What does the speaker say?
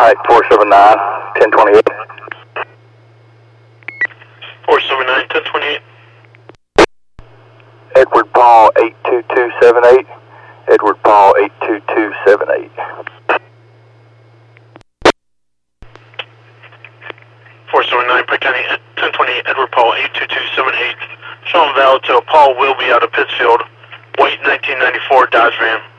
Alright, 479, 1028. 479, 1028. Edward Paul 82278. Edward Paul 82278. 479, Pike County, 1028, Edward Paul 82278. Showing valid till Paul will be out of Pittsfield. White 1994 Dodge van.